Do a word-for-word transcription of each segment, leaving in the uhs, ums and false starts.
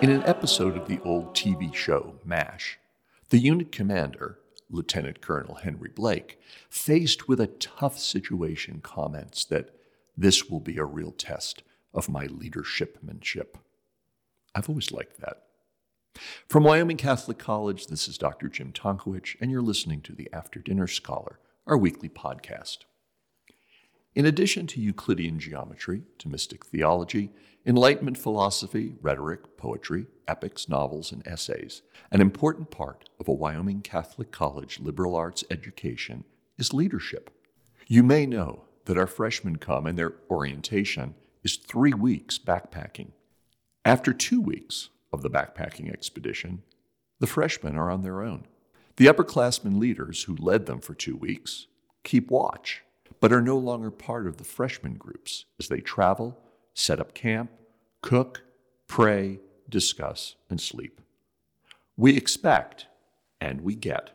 In an episode of the old T V show MASH, the unit commander, Lieutenant Colonel Henry Blake, faced with a tough situation, comments that this will be a real test of my leadershipmanship. I've always liked that. From Wyoming Catholic College, this is Doctor Jim Tonkowich, and you're listening to the After Dinner Scholar, our weekly podcast. In addition to Euclidean geometry, Thomistic theology, Enlightenment philosophy, rhetoric, poetry, epics, novels, and essays, an important part of a Wyoming Catholic College liberal arts education is leadership. You may know that our freshmen come and their orientation is three weeks backpacking. After two weeks of the backpacking expedition, the freshmen are on their own. The upperclassmen leaders who led them for two weeks keep watch, but are no longer part of the freshman groups as they travel, set up camp, cook, pray, discuss, and sleep. We expect, and we get,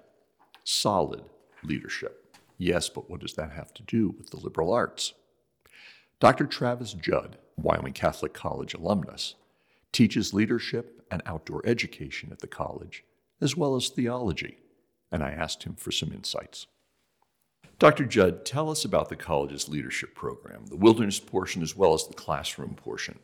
solid leadership. Yes, but what does that have to do with the liberal arts? Doctor Travis Judd, Wyoming Catholic College alumnus, teaches leadership and outdoor education at the college, as well as theology, and I asked him for some insights. Doctor Judd, tell us about the college's leadership program, the wilderness portion as well as the classroom portion.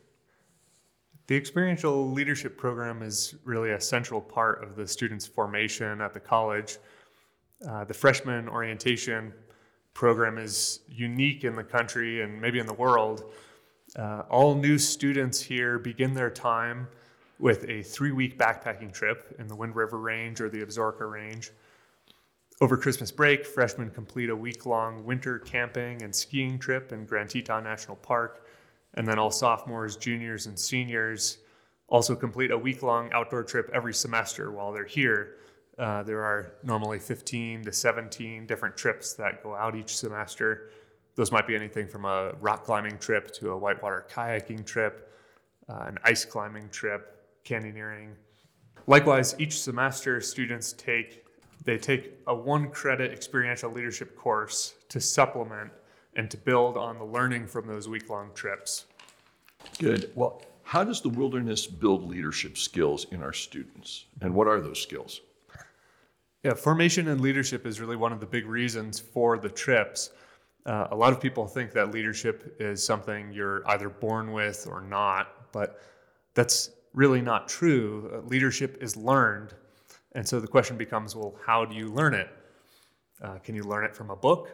The experiential leadership program is really a central part of the students' formation at the college. Uh, the freshman orientation program is unique in the country and maybe in the world. Uh, all new students here begin their time with a three-week backpacking trip in the Wind River Range or the Absaroka Range. Over Christmas break, freshmen complete a week-long winter camping and skiing trip in Grand Teton National Park, and then all sophomores, juniors, and seniors also complete a week-long outdoor trip every semester while they're here. Uh, there are normally fifteen to seventeen different trips that go out each semester. Those might be anything from a rock climbing trip to a whitewater kayaking trip, uh, an ice climbing trip, canyoneering. Likewise, each semester students take They take a one-credit experiential leadership course to supplement and to build on the learning from those week-long trips. Good. Well, how does the wilderness build leadership skills in our students? And what are those skills? Yeah, formation and leadership is really one of the big reasons for the trips. Uh, a lot of people think that leadership is something you're either born with or not, but that's really not true. Uh, leadership is learned. And so the question becomes, well, how do you learn it? Uh, can you learn it from a book?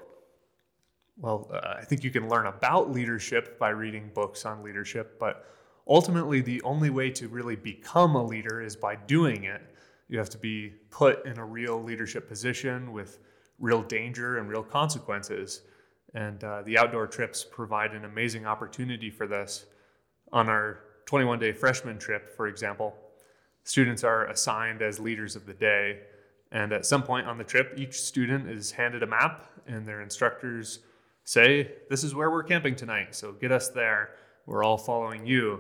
Well, uh, I think you can learn about leadership by reading books on leadership, but ultimately the only way to really become a leader is by doing it. You have to be put in a real leadership position with real danger and real consequences. And uh, the outdoor trips provide an amazing opportunity for this. On our twenty-one day freshman trip, for example, students are assigned as leaders of the day, and at some point on the trip, each student is handed a map, and their instructors say, this is where we're camping tonight, so get us there. We're all following you.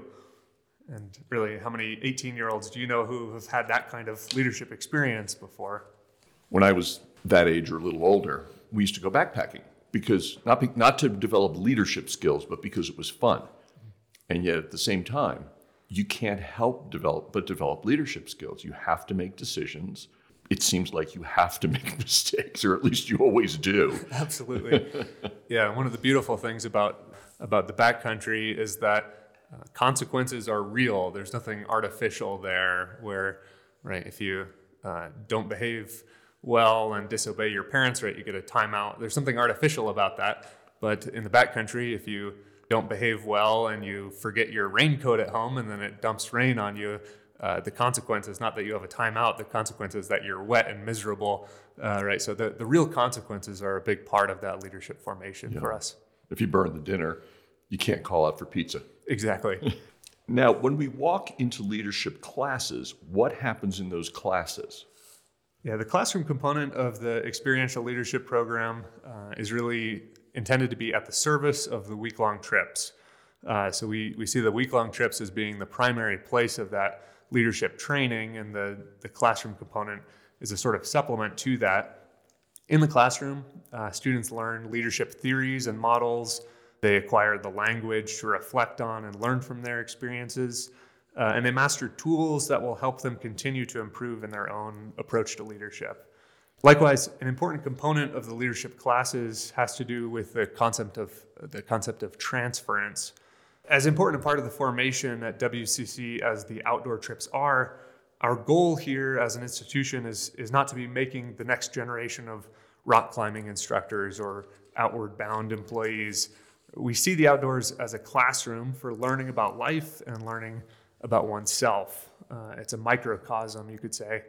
And really, how many eighteen-year-olds do you know who have had that kind of leadership experience before? When I was that age or a little older, we used to go backpacking, because not, be, not to develop leadership skills, but because it was fun. And yet at the same time, you can't help develop, but develop leadership skills. You have to make decisions. It seems like you have to make mistakes, or at least you always do. Absolutely. Yeah, one of the beautiful things about, about the backcountry is that uh, consequences are real. There's nothing artificial there where, right, if you uh, don't behave well and disobey your parents, right, you get a timeout. There's something artificial about that. But in the backcountry, if you don't behave well and you forget your raincoat at home and then it dumps rain on you, uh, the consequence is not that you have a timeout, the consequence is that you're wet and miserable, uh, right? So the, the real consequences are a big part of that leadership formation yeah. for us. If you burn the dinner, you can't call out for pizza. Exactly. Now, when we walk into leadership classes, what happens in those classes? Yeah, the classroom component of the experiential leadership program uh, is really intended to be at the service of the week-long trips. Uh, so we, we see the week-long trips as being the primary place of that leadership training, and the, the classroom component is a sort of supplement to that. In the classroom, uh, students learn leadership theories and models. They acquire the language to reflect on and learn from their experiences. uh, and they master tools that will help them continue to improve in their own approach to leadership. Likewise, an important component of the leadership classes has to do with the concept of the concept of transference. As important a part of the formation at W C C as the outdoor trips are, our goal here as an institution is, is not to be making the next generation of rock climbing instructors or outward bound employees. We see the outdoors as a classroom for learning about life and learning about oneself. Uh, it's a microcosm, you could say.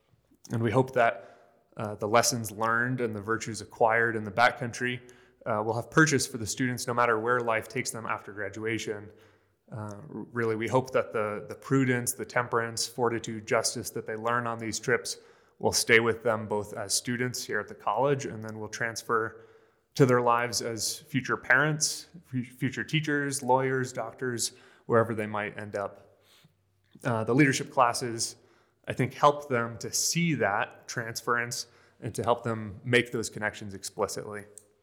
And we hope that uh, the lessons learned and the virtues acquired in the backcountry uh, will have purchase for the students no matter where life takes them after graduation. Uh, really, we hope that the, the prudence, the temperance, fortitude, justice that they learn on these trips will stay with them both as students here at the college and then will transfer to their lives as future parents, f- future teachers, lawyers, doctors, wherever they might end up. Uh, the leadership classes, I think, help them to see that transference and to help them make those connections explicitly.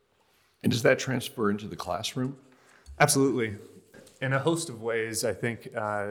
And does that transfer into the classroom? Absolutely. In a host of ways, I think uh,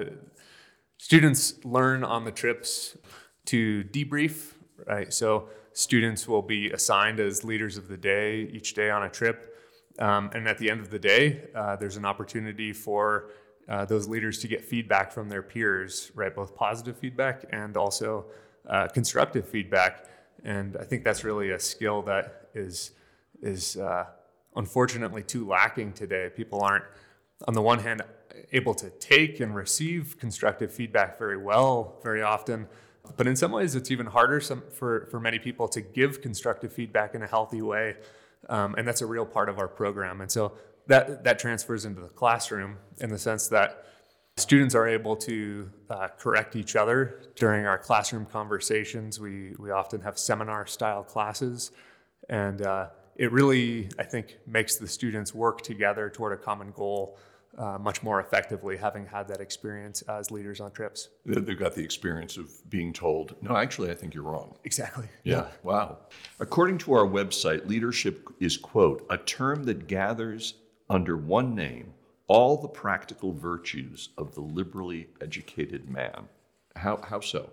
students learn on the trips to debrief, right? So students will be assigned as leaders of the day each day on a trip. Um, and at the end of the day, uh, there's an opportunity for uh, those leaders to get feedback from their peers, right? Both positive feedback and also uh, constructive feedback. And I think that's really a skill that is, is uh, unfortunately too lacking today. People aren't, on the one hand, able to take and receive constructive feedback very well, very often. But in some ways, it's even harder some, for, for many people to give constructive feedback in a healthy way. Um, and that's a real part of our program. And so that, that transfers into the classroom in the sense that students are able to uh, correct each other during our classroom conversations. We, we often have seminar-style classes. And uh, it really, I think, makes the students work together toward a common goal Uh, much more effectively, having had that experience as leaders on trips. They've got the experience of being told, no, actually, I think you're wrong. Exactly. Yeah. yeah. Wow. According to our website, leadership is, quote, a term that gathers under one name all the practical virtues of the liberally educated man. How, how so?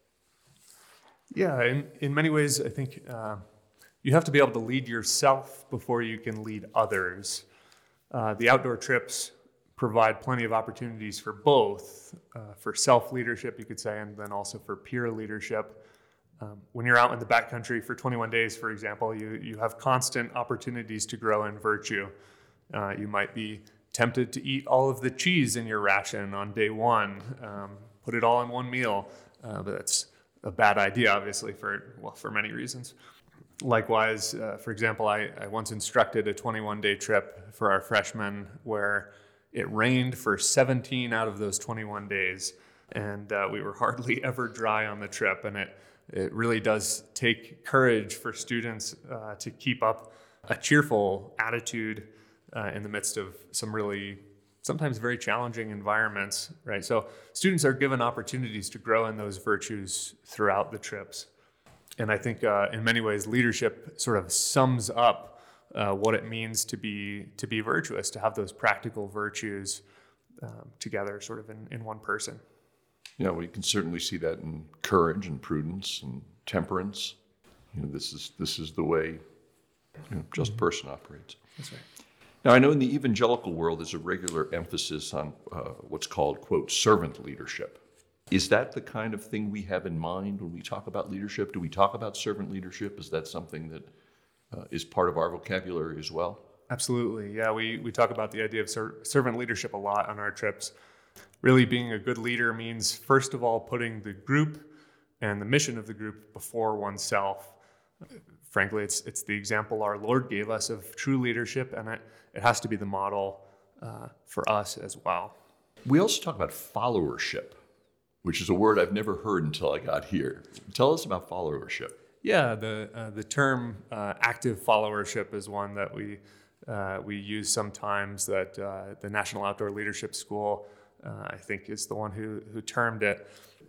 Yeah, in, in many ways, I think uh, you have to be able to lead yourself before you can lead others. Uh, the outdoor trips provide plenty of opportunities for both, uh, for self-leadership, you could say, and then also for peer leadership. Um, when you're out in the backcountry for twenty-one days, for example, you, you have constant opportunities to grow in virtue. Uh, you might be tempted to eat all of the cheese in your ration on day one, um, put it all in one meal, uh, but that's a bad idea, obviously, for, well, for many reasons. Likewise, uh, for example, I, I once instructed a twenty-one day trip for our freshmen where it rained for seventeen out of those twenty-one days, and uh, we were hardly ever dry on the trip. And it, it really does take courage for students uh, to keep up a cheerful attitude uh, in the midst of some really, sometimes very challenging environments, right? So students are given opportunities to grow in those virtues throughout the trips. And I think uh, in many ways, leadership sort of sums up uh, what it means to be to be virtuous, to have those practical virtues um, together sort of in, in one person. Yeah, we can certainly see that in courage and prudence and temperance. You know, this is this is the way you know, just person operates. That's right. Now, I know in the evangelical world, there's a regular emphasis on uh, what's called, quote, servant leadership. Is that the kind of thing we have in mind when we talk about leadership? Do we talk about servant leadership? Is that something that uh, is part of our vocabulary as well? Absolutely. Yeah, we, we talk about the idea of ser- servant leadership a lot on our trips. Really being a good leader means, first of all, putting the group and the mission of the group before oneself. Frankly, it's it's the example our Lord gave us of true leadership, and it, it has to be the model uh, for us as well. We also talk about followership, which is a word I've never heard until I got here. Tell us about followership. Yeah, the uh, the term uh, active followership is one that we uh, we use sometimes. That uh, the National Outdoor Leadership School, uh, I think, is the one who who termed it.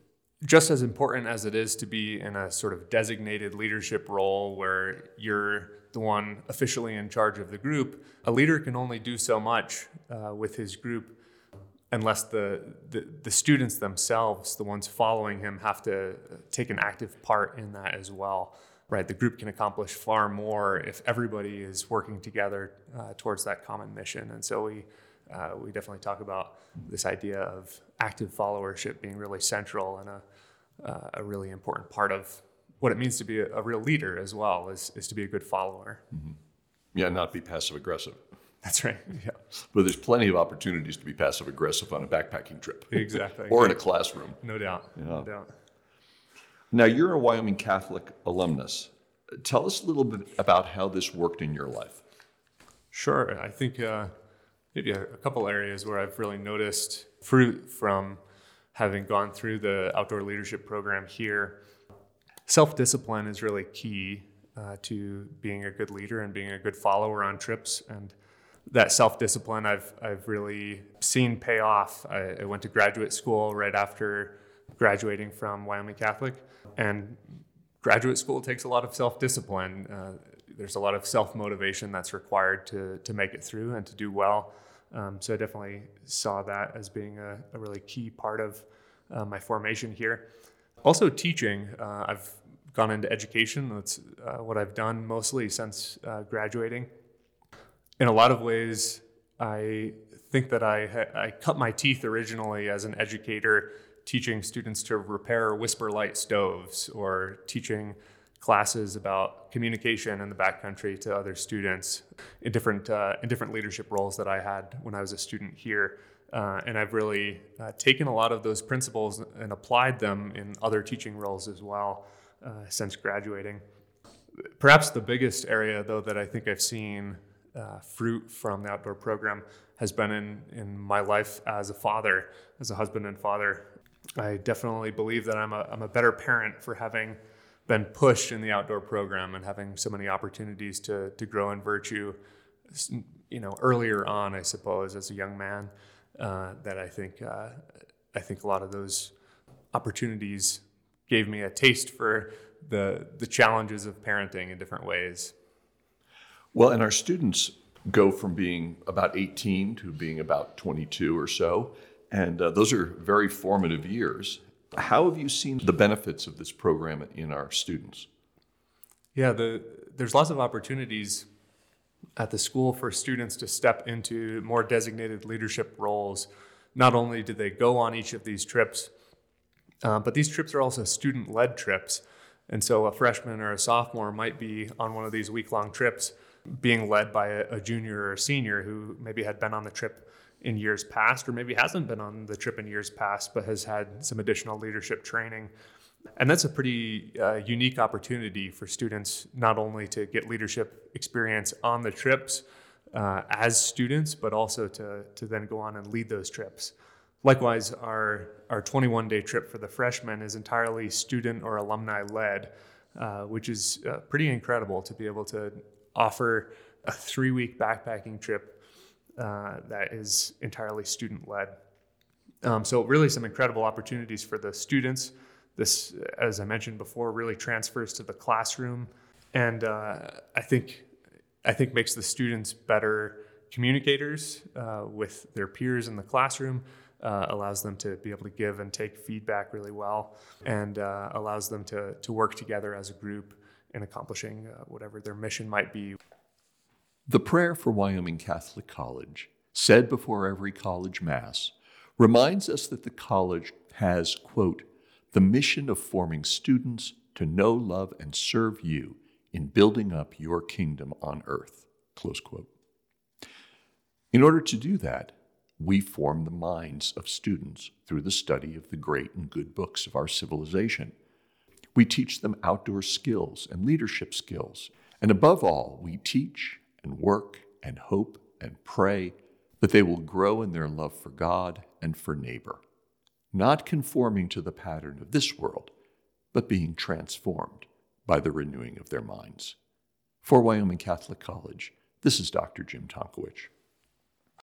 Just as important as it is to be in a sort of designated leadership role where you're the one officially in charge of the group, a leader can only do so much uh, with his group unless the, the, the students themselves, the ones following him, have to take an active part in that as well, right? The group can accomplish far more if everybody is working together uh, towards that common mission. And so we uh, we definitely talk about this idea of active followership being really central and a, uh, a really important part of what it means to be a, a real leader as well, is, is to be a good follower. Mm-hmm. Yeah, not be passive aggressive. That's right. Yeah. But there's plenty of opportunities to be passive aggressive on a backpacking trip. Exactly. Or in a classroom. No doubt. Yeah. No doubt. Now, you're a Wyoming Catholic alumnus. Tell us a little bit about how this worked in your life. Sure. I think uh, maybe a, a couple areas where I've really noticed fruit from having gone through the outdoor leadership program here. Self-discipline is really key uh, to being a good leader and being a good follower on trips. And that self-discipline I've I've really seen pay off. I, I went to graduate school right after graduating from Wyoming Catholic, and graduate school takes a lot of self-discipline. Uh, there's a lot of self-motivation that's required to to make it through and to do well. Um, so I definitely saw that as being a, a really key part of uh, my formation here. Also teaching. Uh, I've gone into education. That's uh, what I've done mostly since uh, graduating. In a lot of ways, I think that I, ha- I cut my teeth originally as an educator, teaching students to repair whisper light stoves, or teaching classes about communication in the backcountry to other students in different uh, in different leadership roles that I had when I was a student here. Uh, and I've really uh, taken a lot of those principles and applied them in other teaching roles as well uh, since graduating. Perhaps the biggest area, though, that I think I've seen uh, fruit from the outdoor program has been in, in my life as a father, as a husband and father. I definitely believe that I'm a, I'm a better parent for having been pushed in the outdoor program and having so many opportunities to, to grow in virtue, you know, earlier on, I suppose, as a young man. Uh, that I think uh, I think a lot of those opportunities gave me a taste for the the challenges of parenting in different ways. Well, and our students go from being about eighteen to being about twenty-two or so, and uh, those are very formative years. How have you seen the benefits of this program in our students? Yeah, the, there's lots of opportunities at the school for students to step into more designated leadership roles. Not only do they go on each of these trips, uh, but these trips are also student-led trips. And so a freshman or a sophomore might be on one of these week-long trips being led by a, a junior or a senior who maybe had been on the trip in years past, or maybe hasn't been on the trip in years past, but has had some additional leadership training. And that's a pretty uh, unique opportunity for students, not only to get leadership experience on the trips uh, as students, but also to, to then go on and lead those trips. Likewise, our, our twenty-one day trip for the freshmen is entirely student or alumni led, uh, which is uh, pretty incredible to be able to offer a three week backpacking trip uh, that is entirely student led. Um, so really some incredible opportunities for the students. This, as I mentioned before, really transfers to the classroom, and uh, I think I think makes the students better communicators uh, with their peers in the classroom, uh, allows them to be able to give and take feedback really well, and uh, allows them to to work together as a group in accomplishing uh, whatever their mission might be. The prayer for Wyoming Catholic College, said before every college mass, reminds us that the college has, quote, the mission of forming students to know, love, and serve you in building up your kingdom on earth, close quote. In order to do that, we form the minds of students through the study of the great and good books of our civilization. We teach them outdoor skills and leadership skills, and above all, we teach and work and hope and pray that they will grow in their love for God and for neighbor, not conforming to the pattern of this world, but being transformed by the renewing of their minds. For Wyoming Catholic College, this is Doctor Jim Tonkowich.